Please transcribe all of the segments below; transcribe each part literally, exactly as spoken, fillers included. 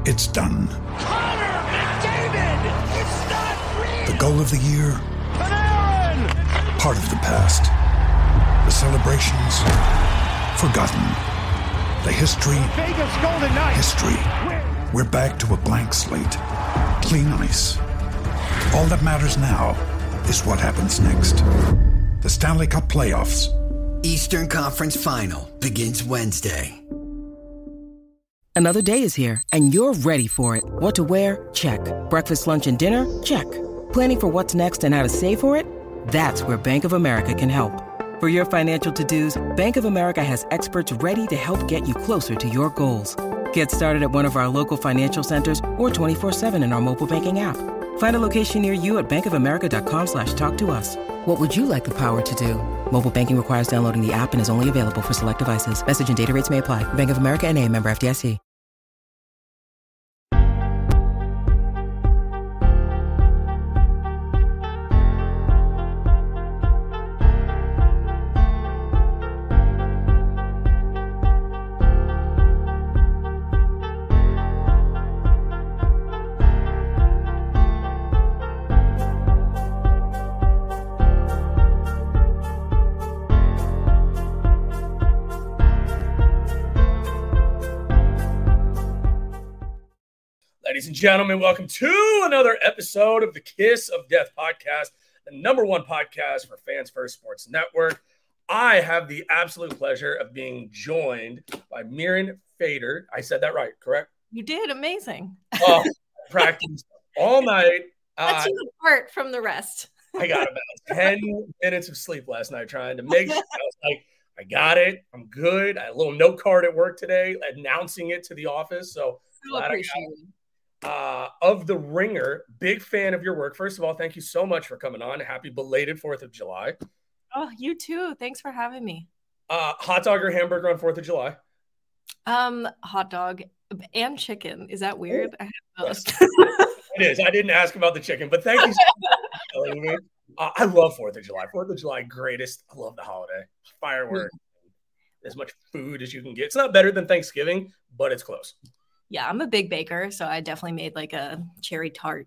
It's done. Connor McDavid! It's not real! The goal of the year? Panarin! Part of the past. The celebrations? Forgotten. The history? Vegas Golden Knights! History. We're back to a blank slate. Clean ice. All that matters now is what happens next. The Stanley Cup Playoffs. Eastern Conference Final begins Wednesday. Another day is here, and you're ready for it. What to wear? Check. Breakfast, lunch, and dinner? Check. Planning for what's next and how to save for it? That's where Bank of America can help. For your financial to-dos, Bank of America has experts ready to help get you closer to your goals. Get started at one of our local financial centers or twenty-four seven in our mobile banking app. Find a location near you at bankofamerica.com slash talk to us. What would you like the power to do? Mobile banking requires downloading the app and is only available for select devices. Message and data rates may apply. Bank of America N A, member F D I C. Ladies and gentlemen, welcome to another episode of the Kiss of Death podcast, the number one podcast for Fans First Sports Network. I have the absolute pleasure of being joined by Mirin Fader. I said that right, correct? You did. Amazing. Oh, practiced all night. That's Uh, you apart from the rest. I got about ten minutes of sleep last night trying to make sure. I was like, I got it. I'm good. I had a little note card at work today announcing it to the office. So, So glad I got appreciate it. it. Uh, of The Ringer, big fan of your work. First of all, thank you so much for coming on. Happy belated fourth of July. Oh, you too. Thanks for having me. Uh, hot dog or hamburger on fourth of July? Um, hot dog and chicken. Is that weird? I have those. It is. I didn't ask about the chicken, but thank you so much for telling me. Uh, I love fourth of July. fourth of July, greatest. I love the holiday. Fireworks, as much food as you can get. It's not better than Thanksgiving, but it's close. Yeah, I'm a big baker, so I definitely made like a cherry tart.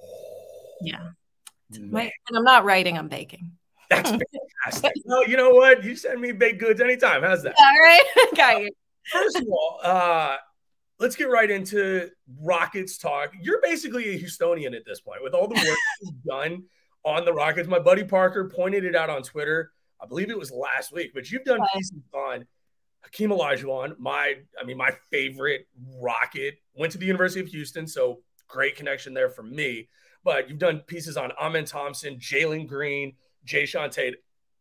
Yeah. My, and I'm not writing, I'm baking. That's fantastic. Well, you know what? You send me baked goods anytime. How's that? All right. Got you. First of all, uh, let's get right into Rockets talk. You're basically a Houstonian at this point with all the work you've done on the Rockets. My buddy Parker pointed it out on Twitter. I believe it was last week, but you've done pieces on Hakeem Olajuwon, my, I mean, my favorite Rocket. Went to the University of Houston, so great connection there for me. But you've done pieces on Amen Thompson, Jalen Green, Jae'Sean Tate.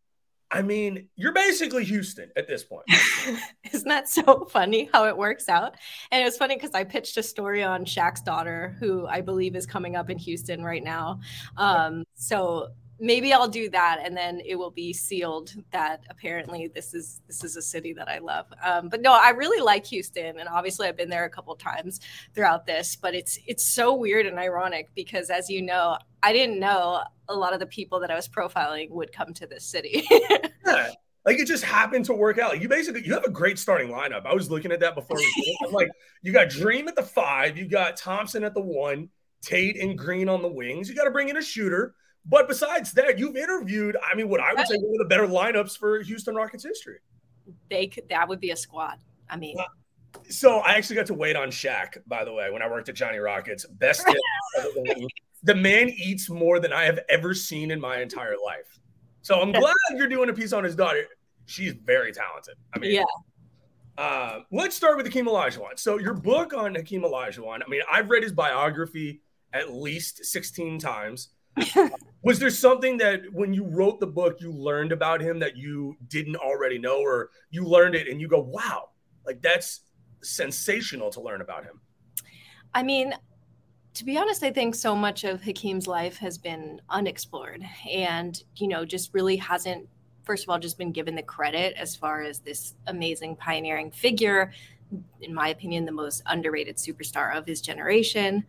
I mean, you're basically Houston at this point. Isn't that so funny how it works out? And it was funny because I pitched a story on Shaq's daughter, who I believe is coming up in Houston right now. Um, so maybe I'll do that, and then it will be sealed that apparently this is this is a city that I love. Um, but no, I really like Houston, and obviously I've been there a couple of times throughout this. But it's it's so weird and ironic because, as you know, I didn't know a lot of the people that I was profiling would come to this city. Yeah, like it just happened to work out. You basically you have a great starting lineup. I was looking at that before we did it. I'm like, you got Dream at the five, you got Thompson at the one, Tate and Green on the wings. You got to bring in a shooter. But besides that, you've interviewed, I mean, what I would say one of the better lineups for Houston Rockets history. They could, that would be a squad. I mean, uh, so I actually got to wait on Shaq, by the way, when I worked at Johnny Rockets. Best tip. The man eats more than I have ever seen in my entire life. So I'm glad you're doing a piece on his daughter. She's very talented. I mean, yeah. Uh, let's start with Hakeem Olajuwon. So your book on Hakeem Olajuwon, I mean, I've read his biography at least sixteen times. Was there something that when you wrote the book, you learned about him that you didn't already know, or you learned it and you go, wow, like that's sensational to learn about him? I mean, to be honest, I think so much of Hakeem's life has been unexplored and, you know, just really hasn't, first of all, just been given the credit as far as this amazing pioneering figure, in my opinion, the most underrated superstar of his generation.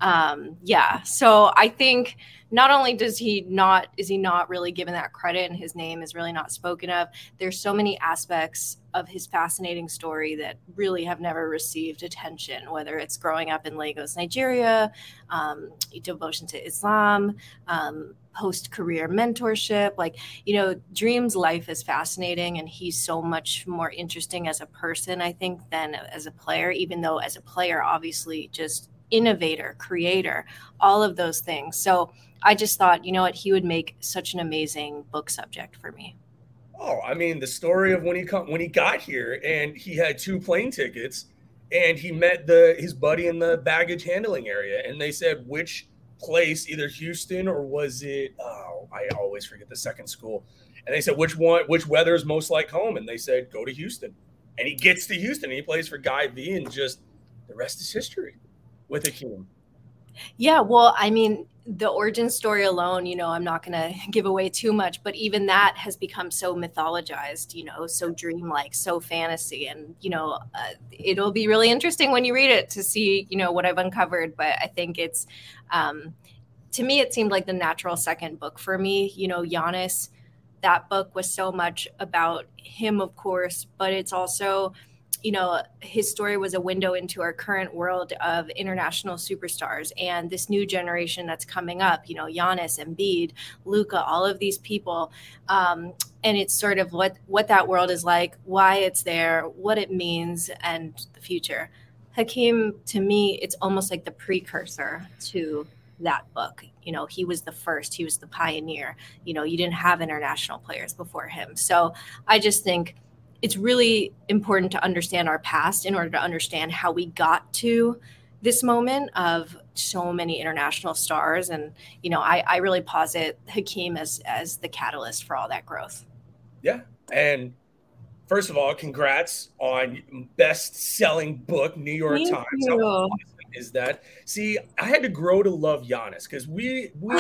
Um, yeah. So I think not only does he not, is he not really given that credit and his name is really not spoken of, there's so many aspects of his fascinating story that really have never received attention, whether it's growing up in Lagos, Nigeria, um, devotion to Islam, um, post-career mentorship. Like, you know, Dream's life is fascinating and he's so much more interesting as a person, I think, than as a player, even though as a player, obviously just innovator, creator, all of those things. So I just thought, you know what, he would make such an amazing book subject for me. Oh, I mean, the story of when he come, when he got here and he had two plane tickets and he met the his buddy in the baggage handling area and they said which place, either Houston or was it, oh, I always forget the second school. And they said, which one, which weather is most like home? And they said, go to Houston. And he gets to Houston and he plays for Guy V and just the rest is history with Hakeem. Yeah, well, I mean, the origin story alone, you know, I'm not going to give away too much, but even that has become so mythologized, you know, so dreamlike, so fantasy. And, you know, uh, it'll be really interesting when you read it to see, you know, what I've uncovered. But I think it's, um, to me, it seemed like the natural second book for me. You know, Giannis, that book was so much about him, of course, but it's also, you know, his story was a window into our current world of international superstars and this new generation that's coming up, you know, Giannis, Embiid, Luka, all of these people. Um, and it's sort of what, what that world is like, why it's there, what it means, and the future. Hakeem, to me, it's almost like the precursor to that book. You know, he was the first, he was the pioneer. You know, you didn't have international players before him. So I just think it's really important to understand our past in order to understand how we got to this moment of so many international stars. And, you know, I, I really posit Hakeem as, as the catalyst for all that growth. Yeah. And first of all, congrats on best-selling book, New York Thank Times. you. How awesome is that? See, I had to grow to love Giannis because we, we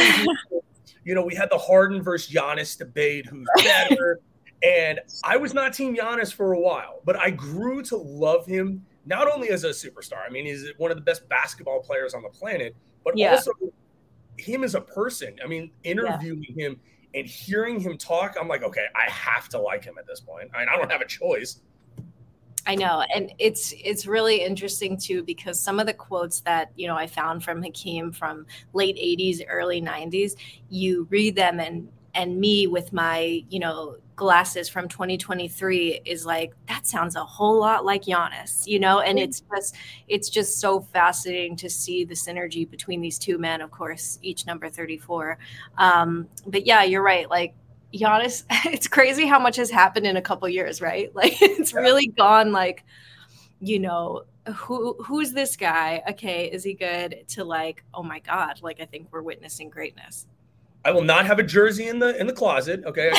you know, we had the Harden versus Giannis debate, who's better. And I was not Team Giannis for a while, but I grew to love him not only as a superstar. I mean, he's one of the best basketball players on the planet, but yeah. also him as a person. I mean, interviewing yeah. him and hearing him talk, I'm like, okay, I have to like him at this point. I mean, I don't have a choice. I know. And it's it's really interesting, too, because some of the quotes that, you know, I found from Hakeem from late eighties, early nineties, you read them and and me with my, you know, glasses from twenty twenty-three is like, that sounds a whole lot like Giannis, you know, and it's just, it's just so fascinating to see the synergy between these two men, of course, each number thirty-four. Um, but yeah, you're right. Like Giannis, it's crazy how much has happened in a couple years, right? Like it's really gone like, you know, who who's this guy? Okay, is he good? To like, oh my God, like I think we're witnessing greatness. I will not have a jersey in the in the closet, okay?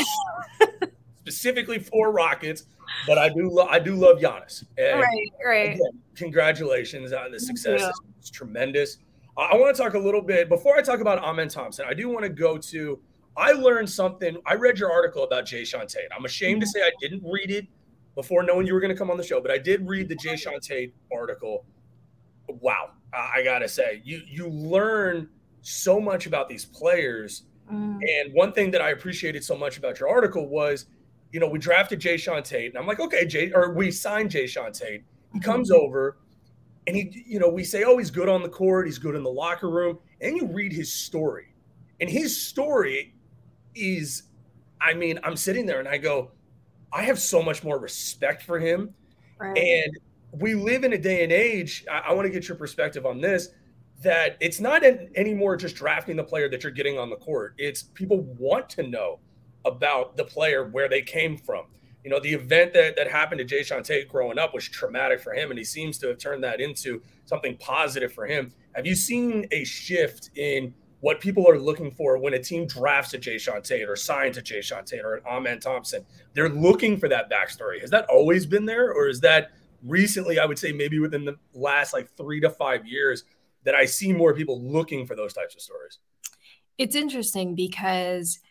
Specifically for Rockets, but I do lo- I do love Giannis. And right, right. Again, congratulations on the success. It's tremendous. I, I want to talk a little bit before I talk about Amen Thompson. I do want to go to. I learned something. I read your article about Jae'Sean Tate. I'm ashamed to say I didn't read it before knowing you were going to come on the show, but I did read the Jae'Sean Tate article. Wow, I gotta say, you you learn so much about these players. Mm. And one thing that I appreciated so much about your article was, you know, we drafted Jae'Sean Tate, and I'm like, okay, Jay, or we signed Jae'Sean Tate. He comes over, and he, you know, we say, oh, he's good on the court, he's good in the locker room, and you read his story, and his story is, I mean, I'm sitting there and I go, I have so much more respect for him, right. And we live in a day and age. I, I want to get your perspective on this. That it's not an, anymore just drafting the player that you're getting on the court. It's people want to know about the player, where they came from. You know, the event that, that happened to Jae'Sean Tate growing up was traumatic for him, and he seems to have turned that into something positive for him. Have you seen a shift in what people are looking for when a team drafts a Jae'Sean Tate or signs a Jae'Sean Tate or an Amen Thompson? They're looking for that backstory. Has that always been there, or is that recently, I would say maybe within the last like three to five years, that I see more people looking for those types of stories? It's interesting because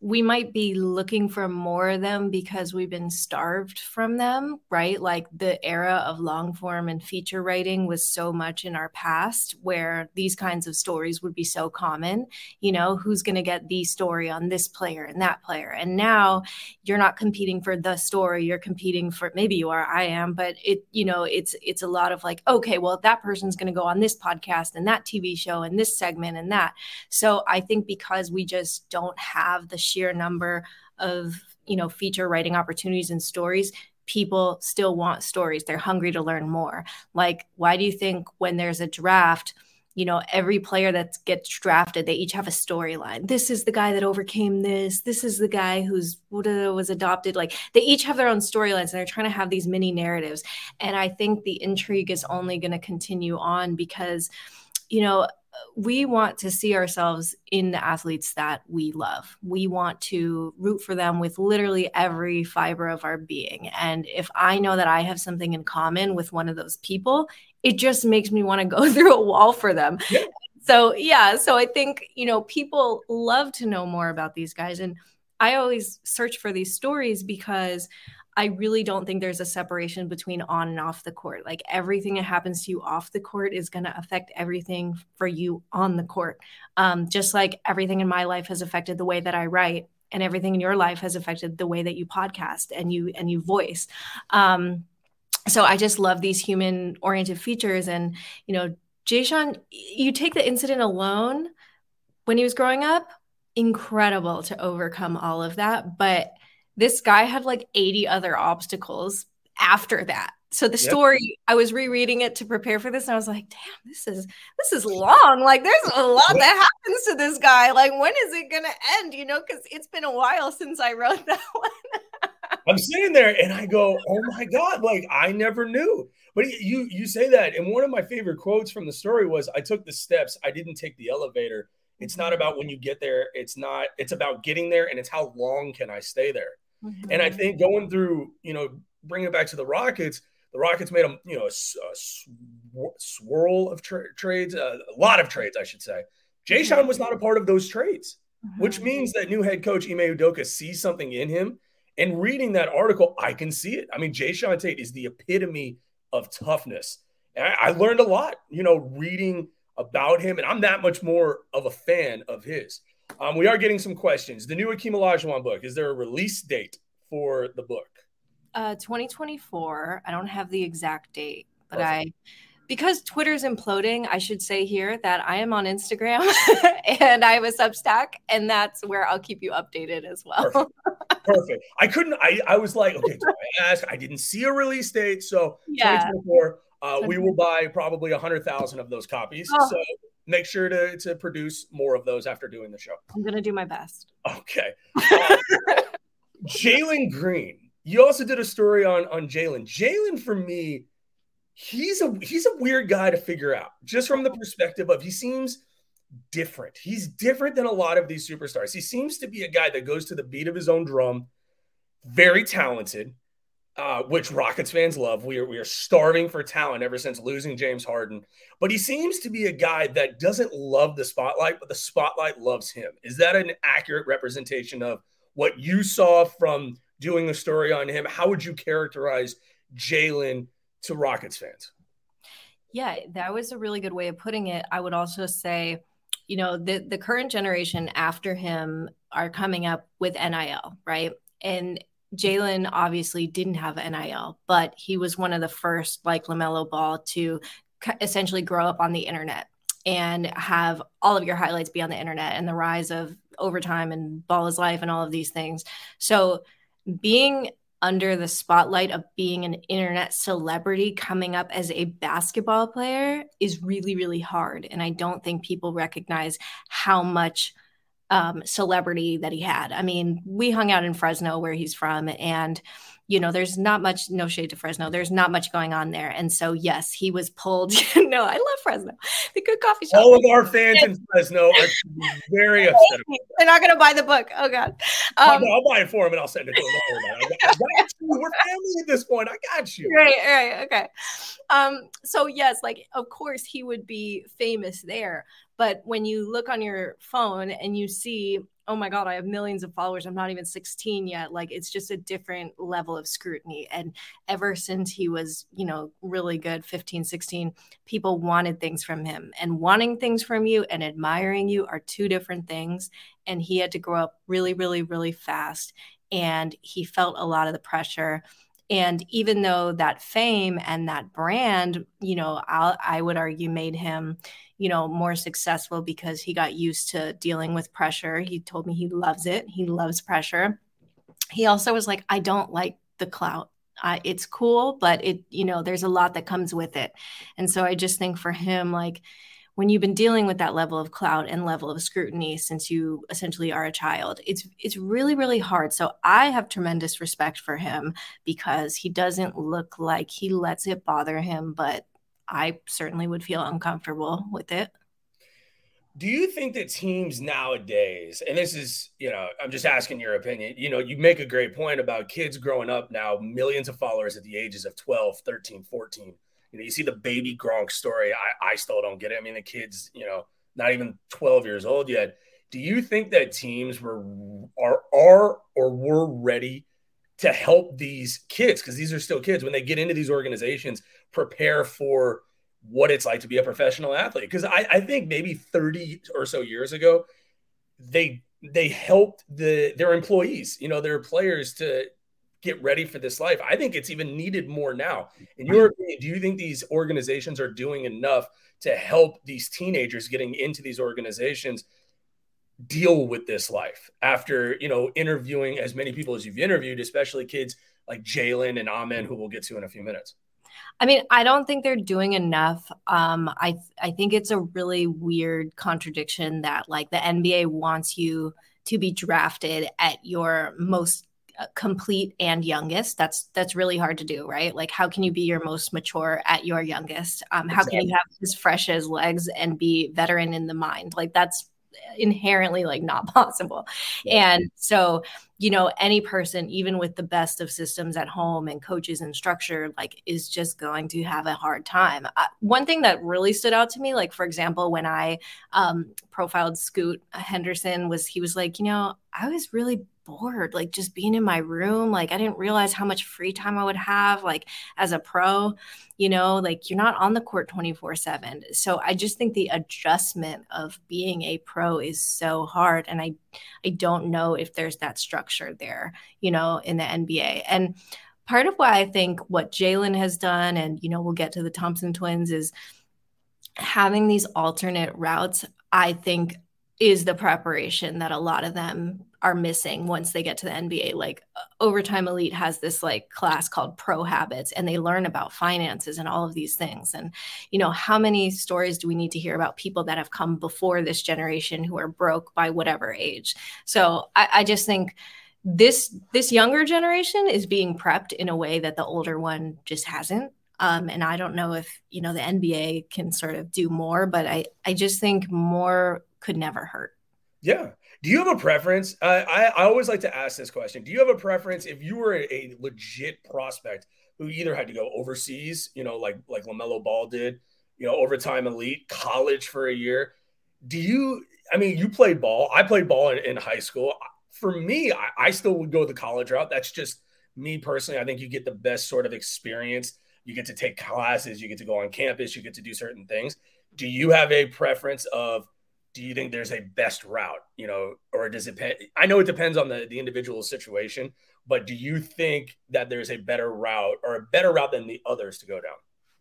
we might be looking for more of them because we've been starved from them, right? Like the era of long form and feature writing was so much in our past where these kinds of stories would be so common. You know, who's going to get the story on this player and that player? And now you're not competing for the story, you're competing for, maybe you are, I am, but it, you know, it's, it's a lot of like, okay, well, that person's going to go on this podcast and that T V show and this segment and that. So I think because we just don't have the sheer number of, you know, feature writing opportunities and stories, people still want stories. They're hungry to learn more. Like, why do you think when there's a draft, you know, every player that gets drafted, they each have a storyline? This is the guy that overcame this. This is the guy who's was adopted. Like, they each have their own storylines and they're trying to have these mini narratives. And I think the intrigue is only going to continue on because, you know, we want to see ourselves in the athletes that we love. We want to root for them with literally every fiber of our being. And if I know that I have something in common with one of those people, it just makes me want to go through a wall for them. Yeah. So, yeah. So I think, you know, people love to know more about these guys. And I always search for these stories because I really don't think there's a separation between on and off the court. Like, everything that happens to you off the court is going to affect everything for you on the court. Um, just like everything in my life has affected the way that I write, and everything in your life has affected the way that you podcast and you, and you voice. Um, so I just love these human oriented features. And, you know, Jay-Sean, you take the incident alone when he was growing up, incredible to overcome all of that. But this guy had like eighty other obstacles after that. So the story, yep. I was rereading it to prepare for this, and I was like, damn, this is this is long. Like, there's a lot that happens to this guy. Like, when is it going to end? You know, because it's been a while since I wrote that one. I'm sitting there and I go, oh my God, like, I never knew. But you you say that, and one of my favorite quotes from the story was, I took the steps, I didn't take the elevator. It's not about when you get there. It's not, it's about getting there, and it's how long can I stay there? Mm-hmm. And I think going through, you know, bringing it back to the Rockets, the Rockets made a, you know, a, a sw- swirl of tra- trades, uh, a lot of trades, I should say. Jay-Sean was not a part of those trades, mm-hmm. which means that new head coach Ime Udoka sees something in him. And reading that article, I can see it. I mean, Jay-Sean Tate is the epitome of toughness. And I, I learned a lot, you know, reading about him. And I'm that much more of a fan of his. Um, we are getting some questions. The new Akeem Olajuwon book, is there a release date for the book? Uh, twenty twenty-four. I don't have the exact date, but Perfect. I, because Twitter's imploding, I should say here that I am on Instagram and I have a Substack, and that's where I'll keep you updated as well. Perfect. Perfect. I couldn't, I, I was like, okay, so I asked, I didn't see a release date. So yeah. twenty twenty-four, uh, we will buy probably a hundred thousand of those copies. Oh. So make sure to, to produce more of those after doing the show. I'm going to do my best. Okay. Uh, Jalen Green. You also did a story on, on Jalen. Jalen, for me, he's a he's a weird guy to figure out, just from the perspective of he seems different. He's different than a lot of these superstars. He seems to be a guy that goes to the beat of his own drum, very talented, uh, which Rockets fans love. We are, we are starving for talent ever since losing James Harden. But he seems to be a guy that doesn't love the spotlight, but the spotlight loves him. Is that an accurate representation of what you saw from doing the story on him? How would you characterize Jalen to Rockets fans? Yeah, that was a really good way of putting it. I would also say, you know, the, the current generation after him are coming up with N I L, right? And Jalen obviously didn't have N I L, but he was one of the first, like LaMelo Ball, to essentially grow up on the internet and have all of your highlights be on the internet, and the rise of overtime and Ball is Life and all of these things. So being under the spotlight of being an internet celebrity coming up as a basketball player is really, really hard. And I don't think people recognize how much um, celebrity that he had. I mean, we hung out in Fresno, where he's from, and, you know, there's not much, no shade to Fresno, there's not much going on there. And so, yes, he was pulled. No, I love Fresno. The good coffee shop. All of our fans in Fresno are very upset. They're not going to buy the book. Oh, God. Um, I'll buy it for him and I'll send it to him. I got, I got We're family at this point. I got you. Right, right, okay. Um, so yes, like of course he would be famous there, but when you look on your phone and you see, oh my God, I have millions of followers, I'm not even sixteen yet. Like it's just a different level of scrutiny. And ever since he was, you know, really good, fifteen, sixteen, people wanted things from him, and wanting things from you and admiring you are two different things. And he had to grow up really, really, really fast. And he felt a lot of the pressure. And even though that fame and that brand, you know, I'll, I would argue made him, you know, more successful because he got used to dealing with pressure. He told me he loves it. He loves pressure. He also was like, I don't like the clout. Uh, it's cool, but it, you know, there's a lot that comes with it. And so I just think for him, like, when you've been dealing with that level of clout and level of scrutiny since you essentially are a child, it's it's really, really hard. So I have tremendous respect for him because he doesn't look like he lets it bother him, but I certainly would feel uncomfortable with it. Do you think that teams nowadays, and this is, you know, I'm just asking your opinion, you know, you make a great point about kids growing up now, millions of followers at the ages of twelve, thirteen, fourteen. You know, you see the baby Gronk story. I, I still don't get it. I mean, the kid's, you know, not even twelve years old yet. Do you think that teams were are are or were ready to help these kids, because these are still kids, when they get into these organizations, prepare for what it's like to be a professional athlete? Because I, I think maybe thirty or so years ago, they they helped the their employees, you know, their players to get ready for this life. I think it's even needed more now. In your opinion, do you think these organizations are doing enough to help these teenagers getting into these organizations deal with this life after, you know, interviewing as many people as you've interviewed, especially kids like Jalen and Amen, who we'll get to in a few minutes? I mean, I don't think they're doing enough. Um, I I think it's a really weird contradiction that like the N B A wants you to be drafted at your most complete and youngest. That's that's really hard to do, right? Like, how can you be your most mature at your youngest? Um, how exactly. can you have as fresh as legs and be veteran in the mind? Like, that's inherently like not possible. Yeah. And so, you know, any person, even with the best of systems at home and coaches and structure, like is just going to have a hard time. Uh, one thing that really stood out to me, like, for example, when I um, profiled Scoot Henderson, was he was like, you know, I was really bored, like just being in my room. Like I didn't realize how much free time I would have, like as a pro, you know, like you're not on the court twenty-four seven. So I just think the adjustment of being a pro is so hard. And I, I don't know if there's that structure there, you know, in the N B A. And part of why I think what Jalen has done, and, you know, we'll get to the Thompson twins, is having these alternate routes, I think is the preparation that a lot of them are missing once they get to the N B A. Like Overtime Elite has this like class called Pro Habits, and they learn about finances and all of these things. And, you know, how many stories do we need to hear about people that have come before this generation who are broke by whatever age? So I, I just think this, this younger generation is being prepped in a way that the older one just hasn't. Um, and I don't know if, you know, the N B A can sort of do more, but I, I just think more could never hurt. Yeah. Do you have a preference? Uh, I, I always like to ask this question. Do you have a preference if you were a, a legit prospect who either had to go overseas, you know, like like LaMelo Ball did, you know, Overtime Elite, college for a year? Do you, I mean, you played ball. I played ball in, in high school. For me, I, I still would go the college route. That's just me personally. I think you get the best sort of experience. You get to take classes. You get to go on campus. You get to do certain things. Do you have a preference of, do you think there's a best route, you know, or does it depend? I know it depends on the, the individual situation, but do you think that there's a better route or a better route than the others to go down?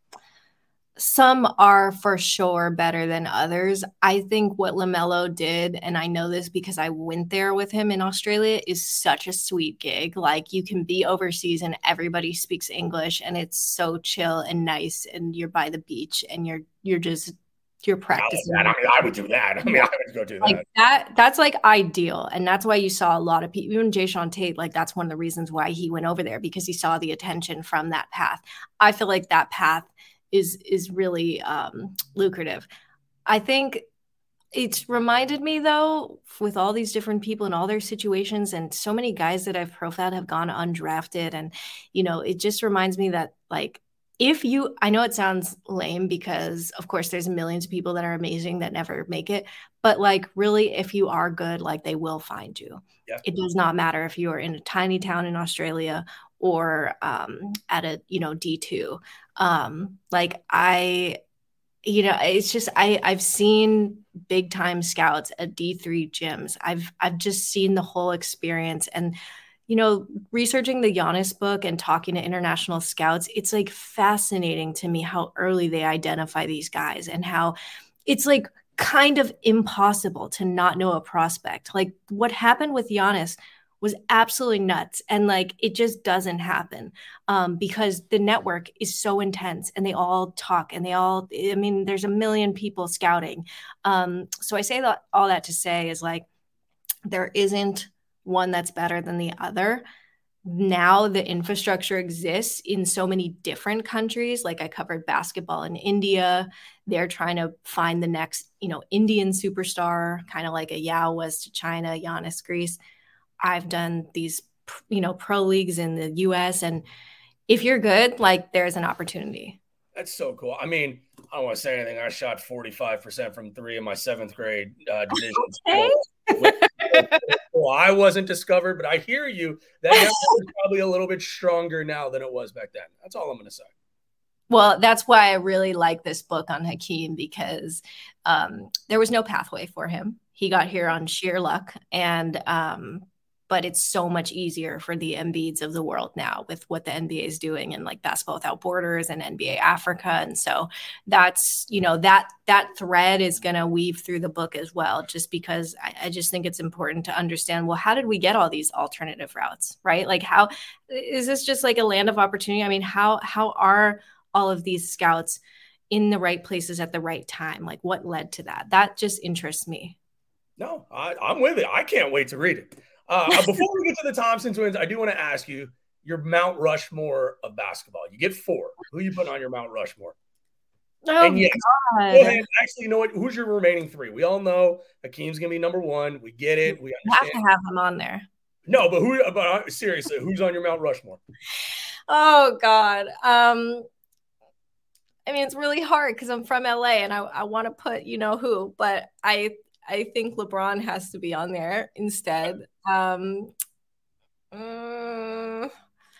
Some are for sure better than others. I think what LaMelo did, and I know this because I went there with him in Australia, is such a sweet gig. Like you can be overseas and everybody speaks English and it's so chill and nice, and you're by the beach and you're you're just you're practicing. I, mean, I would do that. I mean, I would go do that. Like that. That's like ideal. And that's why you saw a lot of people, even Jayshawn Tate, like that's one of the reasons why he went over there, because he saw the attention from that path. I feel like that path is, is really um, lucrative. I think it's reminded me, though, with all these different people and all their situations, and so many guys that I've profiled have gone undrafted. And, you know, it just reminds me that, like, if you, I know it sounds lame because, of course, there's millions of people that are amazing that never make it. But, like, really, if you are good, like, they will find you. Yeah. It does not matter if you are in a tiny town in Australia or um, at a, you know, D two. Um, like, I, you know, it's just, I, I've seen big time scouts at D three gyms. I've, I've just seen the whole experience. And, you know, researching the Giannis book and talking to international scouts, it's like fascinating to me how early they identify these guys and how it's like kind of impossible to not know a prospect. Like what happened with Giannis was absolutely nuts. And like, it just doesn't happen um, because the network is so intense and they all talk and they all, I mean, there's a million people scouting. Um, so I say that all that to say is like, there isn't one that's better than the other. Now the infrastructure exists in so many different countries. Like I covered basketball in India. They're trying to find the next, you know, Indian superstar, kind of like a Yao was to China, Giannis Greece. I've done these, you know, pro leagues in the U S. And if you're good, like there's an opportunity. That's so cool. I mean, I don't want to say anything. I shot forty-five percent from three in my seventh grade uh, division. Okay. Well, I wasn't discovered, but I hear you. That is probably a little bit stronger now than it was back then. That's all I'm going to say. Well, that's why I really like this book on Hakeem because um, there was no pathway for him. He got here on sheer luck. And um, but it's so much easier for the Embiids of the world now with what the N B A is doing and like Basketball Without Borders and N B A Africa. And so that's, you know, that that thread is going to weave through the book as well, just because I, I just think it's important to understand, well, how did we get all these alternative routes, right? Like how is this just like a land of opportunity? I mean, how how are all of these scouts in the right places at the right time? Like what led to that? That just interests me. No, I, I'm with it. I can't wait to read it. Uh, before we get to the Thompson twins, I do want to ask you your Mount Rushmore of basketball. You get four. Who are you putting on your Mount Rushmore? Oh, and yes, God. Go ahead. Actually, you know what? Who's your remaining three? We all know Hakeem's going to be number one. We get it. We understand. You have to have him on there. No, but who? But seriously, who's on your Mount Rushmore? Oh, God. Um, I mean, it's really hard because I'm from L A and I, I want to put, you know who, but I I think LeBron has to be on there instead. Um, uh, uh,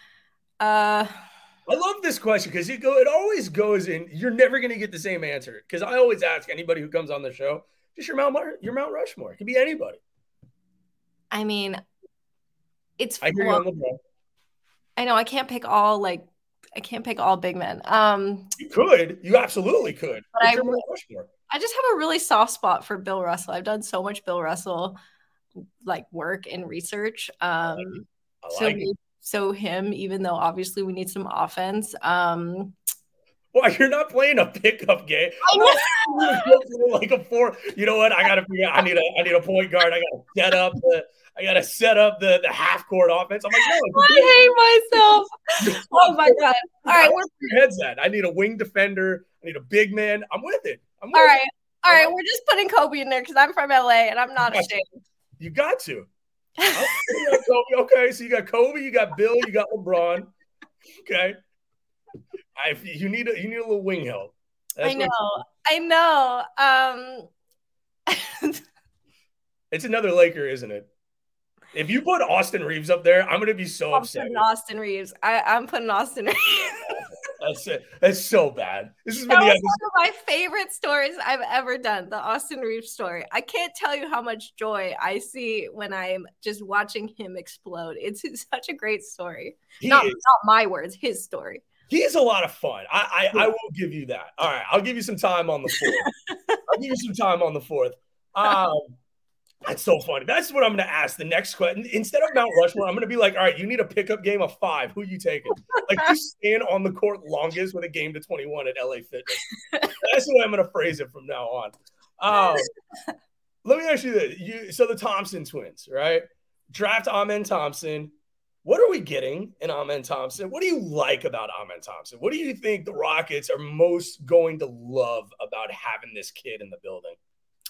I love this question because it go it always goes in. You're never going to get the same answer because I always ask anybody who comes on the show, just your Mount your Mount Rushmore. It can be anybody. I mean, it's. I hear well, you on LeBron. I know I can't pick all like I can't pick all big men. Um, you could, you absolutely could. But I, I just have a really soft spot for Bill Russell. I've done so much Bill Russell like work and research. Um, I like so it. so him, even though obviously we need some offense. Um, Well, you're not playing a pickup game. I know. Like a four. You know what? I gotta figure out. I need a. I need a point guard. I gotta set up the. I gotta set up the, the half court offense. I'm like, no. I hate myself. Oh my god! All right, where's your head's at? I need a wing defender. I need a big man. I'm with it. I'm with all right, it. all right. We're just putting Kobe in there because I'm from L A and I'm not ashamed. You got to. Okay, so you got Kobe, you got Bill, you got LeBron. Okay. I, you need a you need a little wing help. That's I know, I know. Um, it's another Laker, isn't it? If you put Austin Reeves up there, I'm gonna be so I'm upset. Putting Austin Reeves. I, I'm putting Austin Reeves. That's it. That's so bad. This has that been the was one of my favorite stories I've ever done. The Austin Reeves story. I can't tell you how much joy I see when I'm just watching him explode. It's, it's such a great story. Not, not my words, his story. He is a lot of fun. I, I I will give you that. All right, I'll give you some time on the fourth. I'll give you some time on the fourth. Um, that's so funny. That's what I'm going to ask the next question. Instead of Mount Rushmore, I'm going to be like, all right, you need a pickup game of five. Who are you taking? Like, you stand on the court longest with a game to twenty-one at L A Fitness. That's the way I'm going to phrase it from now on. Um, let me ask you this. You, so the Thompson twins, right? Draft Amen Thompson. What are we getting in Amen Thompson? What do you like about Amen Thompson? What do you think the Rockets are most going to love about having this kid in the building?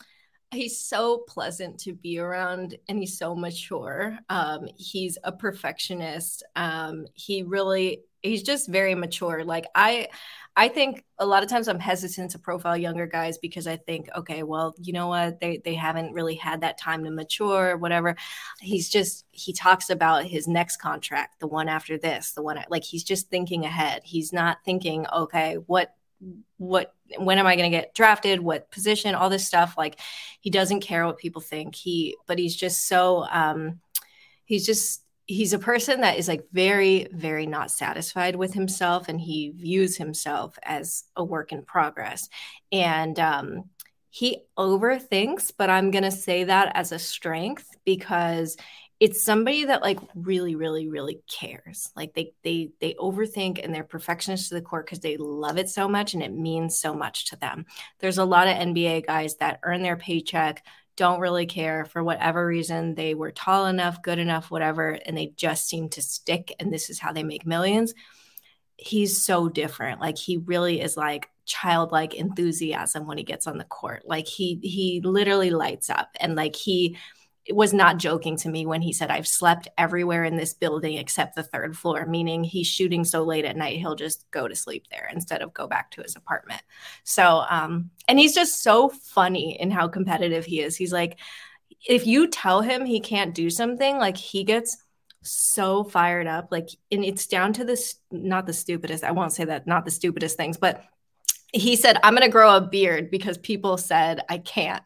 he's so pleasant to be around, and he's so mature. Um, he's a perfectionist. Um, he really, he's just very mature. Like I, I think a lot of times I'm hesitant to profile younger guys because I think, okay, well, you know what? They, they haven't really had that time to mature or whatever. He's just, he talks about his next contract, the one after this, the one, like he's just thinking ahead. He's not thinking, okay, what, what, when am I going to get drafted? What position, all this stuff. Like he doesn't care what people think. He, but he's just so, um, he's just, he's a person that is like very, very not satisfied with himself. And he views himself as a work in progress. And, um, he overthinks, but I'm going to say that as a strength because it's somebody that like really, really, really cares. Like they, they, they overthink and they're perfectionists to the core because they love it so much and it means so much to them. There's a lot of N B A guys that earn their paycheck, don't really care for whatever reason. They were tall enough, good enough, whatever, and they just seem to stick. And this is how they make millions. He's so different. Like he really is like childlike enthusiasm when he gets on the court. Like he, he literally lights up and like he was not joking to me when he said, I've slept everywhere in this building except the third floor, meaning he's shooting so late at night, he'll just go to sleep there instead of go back to his apartment. So, um, and he's just so funny in how competitive he is. He's like, if you tell him he can't do something, like he gets so fired up, like, and it's down to this, not the stupidest, I won't say that, not the stupidest things, but he said, I'm going to grow a beard because people said I can't.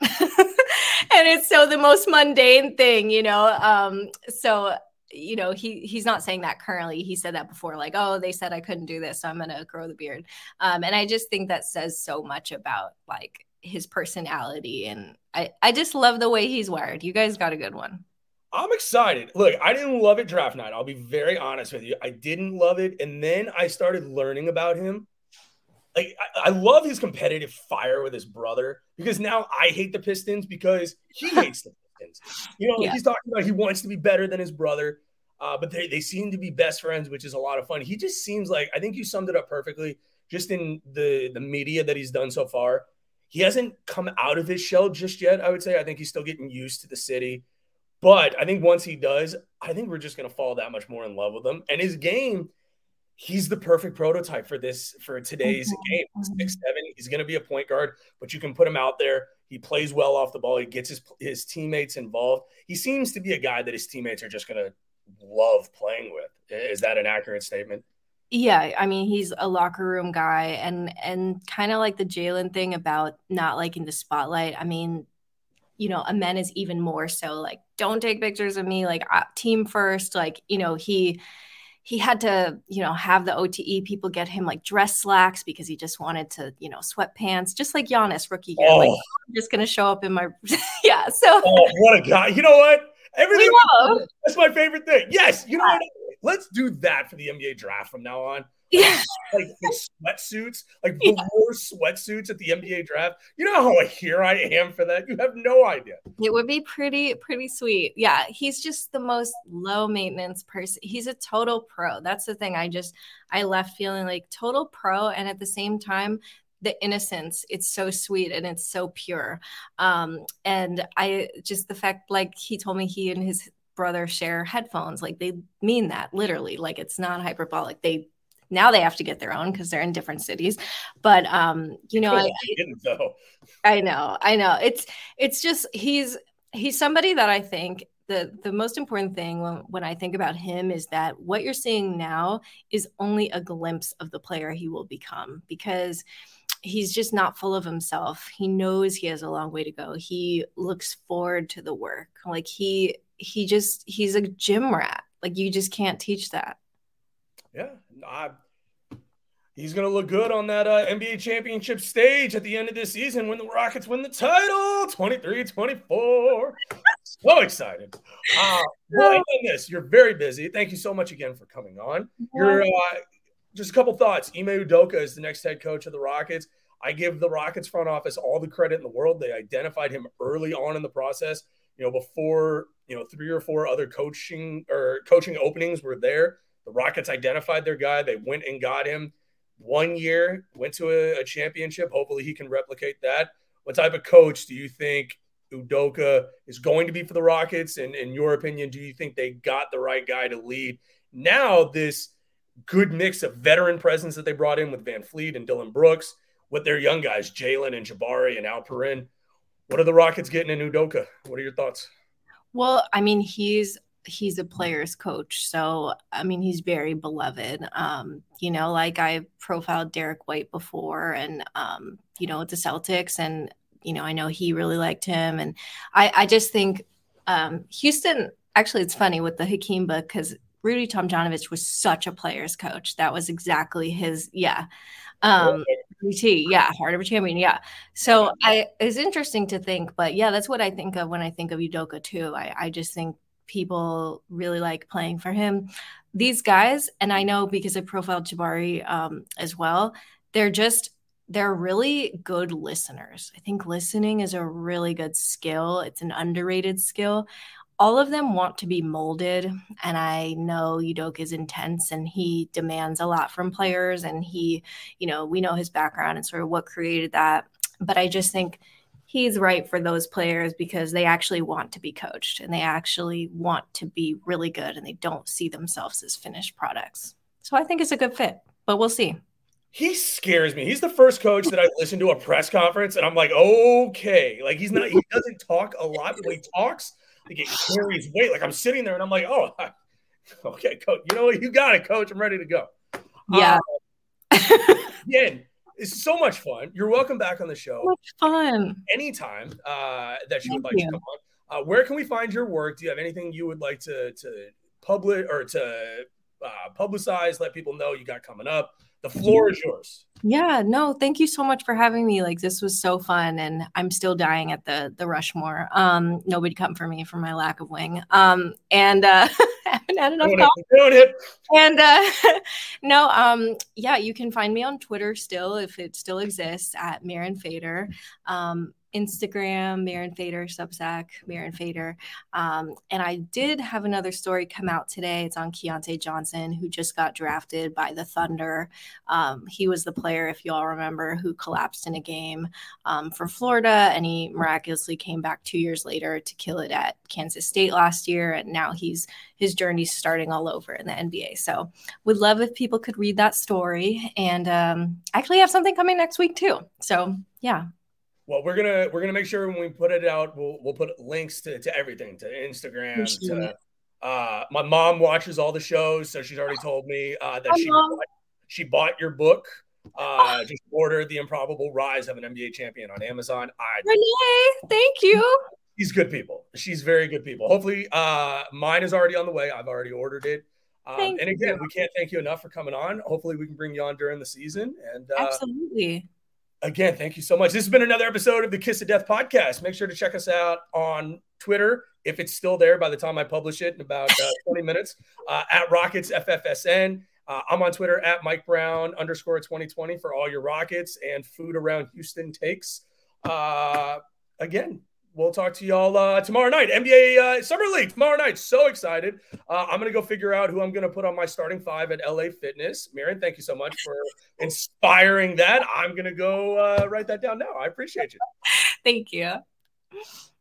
And it's so the most mundane thing, you know? Um, so, you know, he he's not saying that currently. He said that before, like, oh, they said I couldn't do this, so I'm going to grow the beard. Um, and I just think that says so much about like his personality. And I, I just love the way he's wired. You guys got a good one. I'm excited. Look, I didn't love it draft night. I'll be very honest with you. I didn't love it. And then I started learning about him. Like, I, I love his competitive fire with his brother because now I hate the Pistons because he hates the Pistons. You know, yeah. He's talking about he wants to be better than his brother, uh, but they, they seem to be best friends, which is a lot of fun. He just seems like, I think you summed it up perfectly just in the, the media that he's done so far. He hasn't come out of his shell just yet, I would say. I think he's still getting used to the city. But I think once he does, I think we're just going to fall that much more in love with him. And his game, he's the perfect prototype for this, for today's game. six seven, he's going to be a point guard, but you can put him out there. He plays well off the ball. He gets his, his teammates involved. He seems to be a guy that his teammates are just going to love playing with. Is that an accurate statement? Yeah, I mean, he's a locker room guy, and and kind of like the Jalen thing about not liking the spotlight. I mean, you know, Amen is even more so like, don't take pictures of me, like uh, team first. Like, you know, he he had to, you know, have the O T E people get him like dress slacks because he just wanted to, you know, sweatpants, just like Giannis rookie year. Oh. Like, I'm just gonna show up in my yeah. So oh, what a guy! You know what? Everything that's my favorite thing. Yes, you know what? Let's do that for the N B A draft from now on. Yeah, like the sweatsuits, like the yeah. worst sweatsuits at the N B A draft. You know how here I am for that? You have no idea. It would be pretty, pretty sweet. Yeah, he's just the most low maintenance person. He's a total pro. That's the thing. I just, I left feeling like total pro. And at the same time, the innocence, it's so sweet and it's so pure. Um, and I just, the fact, like he told me he and his brother share headphones, like they mean that literally, like it's not hyperbolic. They, now they have to get their own because they're in different cities. But, um, you know, I, I know, I know it's, it's just, he's, he's somebody that I think the, the most important thing when, when I think about him is that what you're seeing now is only a glimpse of the player he will become, because he's just not full of himself. He knows he has a long way to go. He looks forward to the work. Like he, he just, he's a gym rat. Like you just can't teach that. Yeah, I, he's going to look good on that uh, N B A championship stage at the end of this season when the Rockets win the title, twenty-three twenty-four. So excited. Uh, well, this, you're very busy. Thank you so much again for coming on. You're uh, just a couple thoughts. Ime Udoka is the next head coach of the Rockets. I give the Rockets front office all the credit in the world. They identified him early on in the process. You know, before, you know, three or four other coaching or coaching openings were there. The Rockets identified their guy. They went and got him. One year, went to a, a championship. Hopefully he can replicate that. What type of coach do you think Udoka is going to be for the Rockets? And in your opinion, do you think they got the right guy to lead now this good mix of veteran presence that they brought in with Van Fleet and Dylan Brooks, with their young guys, Jalen and Jabari and Alperin? What are the Rockets getting in Udoka? What are your thoughts? Well, I mean, he's he's a player's coach. So, I mean, he's very beloved. Um, you know, like I profiled Derek White before and, um, you know, with the Celtics, and, you know, I know he really liked him. And I, I just think um, Houston, actually, it's funny with the Hakeem book, because Rudy Tomjanovich was such a player's coach. That was exactly his, yeah. Um, T, yeah, Heart of a Champion, yeah. So I, it's interesting to think, but yeah, that's what I think of when I think of Udoka too. I, I just think people really like playing for him. These guys, and I know because I profiled Jabari um, as well, they're just, they're really good listeners. I think listening is a really good skill. It's an underrated skill. All of them want to be molded, and I know Udoka is intense and he demands a lot from players, and he, you know, we know his background and sort of what created that. But I just think he's right for those players because they actually want to be coached and they actually want to be really good, and they don't see themselves as finished products. So I think it's a good fit, but we'll see. He scares me. He's the first coach that I listen to a press conference and I'm like, okay, like he's not, he doesn't talk a lot, but when he talks, like it carries weight. Like I'm sitting there and I'm like, oh, okay, coach, you know what? You got it, coach. I'm ready to go. Yeah. Uh, again, it's so much fun. You're welcome back on the show. So much fun. Anytime uh, that you Thank would like you. to come on. Uh, where can we find your work? Do you have anything you would like to to publish or to uh, publicize? Let people know you got coming up. The floor is yours. Yeah, no, thank you so much for having me. Like, this was so fun, and I'm still dying at the the Rushmore. Um, nobody come for me for my lack of wing. Um, and uh, haven't had enough coffee. And uh, no, um, yeah, you can find me on Twitter still, if it still exists, at Maren Fader. Um, Instagram, Maren Fader, Substack, Maren Fader. Um, and I did have another story come out today. It's on Keontae Johnson, who just got drafted by the Thunder. Um, he was the player, if you all remember, who collapsed in a game um, for Florida, and he miraculously came back two years later to kill it at Kansas State last year. And now he's his journey's starting all over in the N B A. So would love if people could read that story. And um, actually have something coming next week too. So yeah. Well, we're gonna we're gonna make sure when we put it out, we'll we'll put links to, to everything, to Instagram. To, uh, my mom watches all the shows, so she's already told me uh, that Hi, she bought, she bought your book. Uh, just ordered The Improbable Rise of an N B A Champion on Amazon. I, Renee, thank you. She's good people. She's very good people. Hopefully, uh, mine is already on the way. I've already ordered it. Um, and again, you. we can't thank you enough for coming on. Hopefully, we can bring you on during the season. And uh, absolutely. Again, thank you so much. This has been another episode of the Kiss of Death podcast. Make sure to check us out on Twitter, if it's still there by the time I publish it in about uh, twenty minutes, uh, at Rockets F F S N. Uh, I'm on Twitter at Mike Brown underscore twenty twenty for all your Rockets and food around Houston takes. Uh, again, we'll talk to y'all uh, tomorrow night. N B A uh, Summer League tomorrow night. So excited. Uh, I'm going to go figure out who I'm going to put on my starting five at L A Fitness. Maren, thank you so much for inspiring that. I'm going to go uh, write that down now. I appreciate you. Thank you.